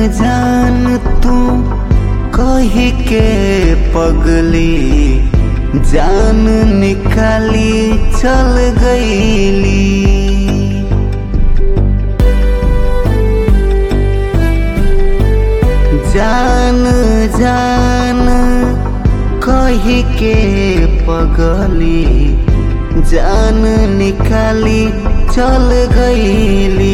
जान तू कही के पगली जान निकाली चल गईली। जान जान कही के पगली जान निकाली चल गईली।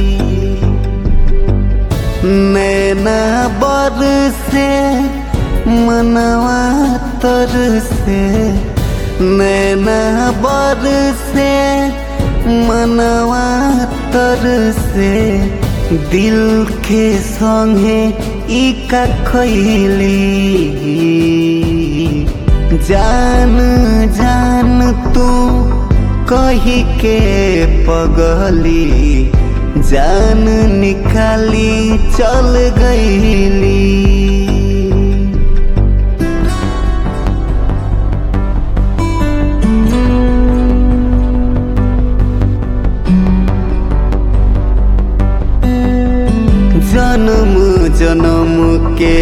नैना बर से मनवा तर से नैना बर से मनवा तर से दिल के संगे इका खैली। जान जान तू कही के पगली जान निकाली चल गईली। जन्म जन्म के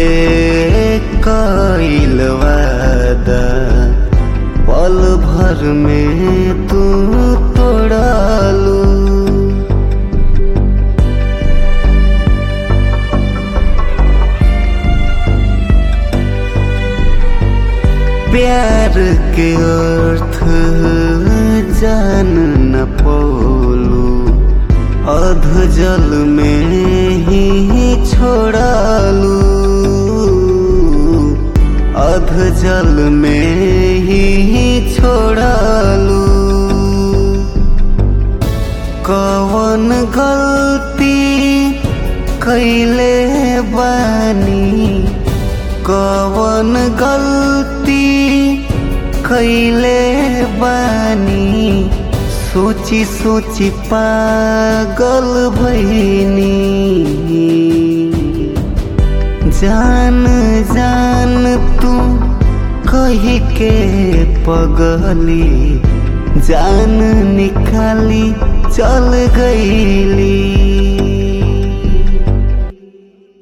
कइल वादा पल भर में तू तोड़ालू। प्यार के अर्थ जान न पौलू अध जल में ही छोड़ालू। अध जल में ही छोड़ालू। कौन गलती कैले बानी कौन गलती कैले बानी सोची सोची पागल भईनी। जान जान तू कही के पगली जान निकाली चल गईली।